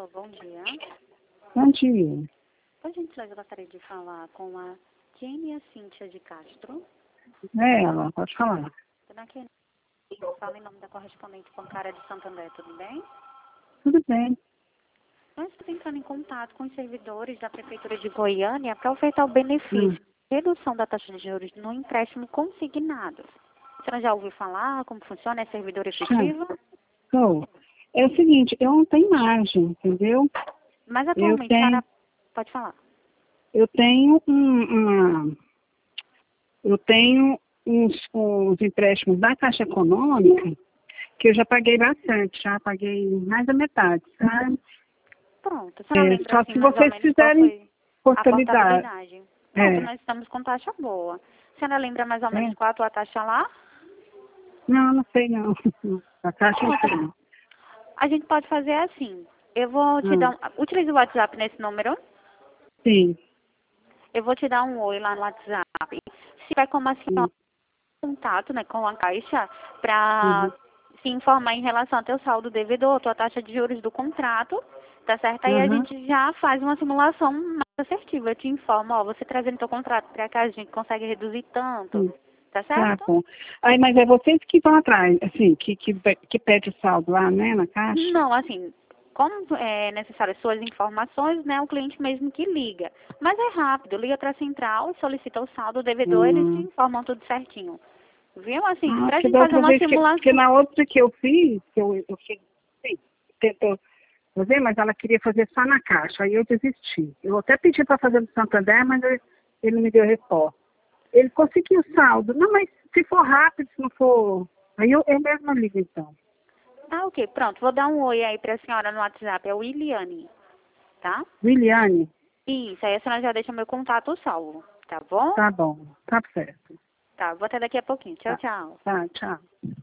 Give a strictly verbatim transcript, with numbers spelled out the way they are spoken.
Alô, bom dia. Bom dia. Por gentileza, eu gostaria de falar com a Kênia Cíntia de Castro. É ela, pode falar. Dona Kênia, fala em nome da correspondente bancária de Santander, tudo bem? Tudo bem. Nós estamos entrando em contato com os servidores da Prefeitura de Goiânia para ofertar o benefício Hum. de redução da taxa de juros no empréstimo consignado. A senhora já ouviu falar como funciona? É servidor efetivo? Sou. É o seguinte, eu não tenho margem, entendeu? Mas Eu atualmente, a tenho, senhora pode falar. eu tenho um, uma, eu tenho uns, uns empréstimos da Caixa Econômica que eu já paguei bastante, já paguei mais da metade, sabe? Pronto, a senhora É, lembra só assim se mais ou vocês menos qual fizerem foi a portabilidade. portabilidade? Pronto, É, nós estamos com taxa boa. A senhora lembra mais ou menos é. qual a tua taxa lá? Não, não sei não. A Caixa não sei Pronto, não. a gente pode fazer assim. Eu vou te dar Hum. um... Utilize o WhatsApp nesse número. Sim. Eu vou te dar um oi lá no WhatsApp. Se vai como a senhora Sim. contato, né, com a Caixa para Uhum. se informar em relação ao teu saldo devedor, tua taxa de juros do contrato, tá certo? Aí a Uhum. gente já faz uma simulação mais assertiva. Eu te informo, ó, você trazendo teu contrato para cá, a gente consegue reduzir tanto, Sim. tá Tá certo? bom. Aí, mas é vocês que vão atrás, assim, que, que, que pede o saldo lá, né, na Caixa? Não, assim, como é necessário as suas informações, né, o cliente mesmo que liga. Mas é rápido, liga para a central, solicita o saldo devedor, eles te Hum. informam tudo certinho. Viu? Assim, Ah, pra porque gente da fazer outra uma vez, que, porque simulação. na outra que eu fiz, que eu, eu fiz, sim, tentou fazer, mas ela queria fazer só na Caixa, aí eu desisti. Eu até pedi para fazer no Santander, mas ele, ele não me deu resposta. Ele conseguiu o saldo. Não, mas se for rápido, se não for... Aí eu, eu mesma ligo, então. Ah, ok, pronto. Vou dar um oi aí pra senhora no WhatsApp. É o Iliane, tá? Liliane, Isso, aí a senhora já deixa meu contato salvo, tá bom? tá bom, tá certo. Tá, vou até daqui a pouquinho. Tchau, Tá, tchau. tá, tchau.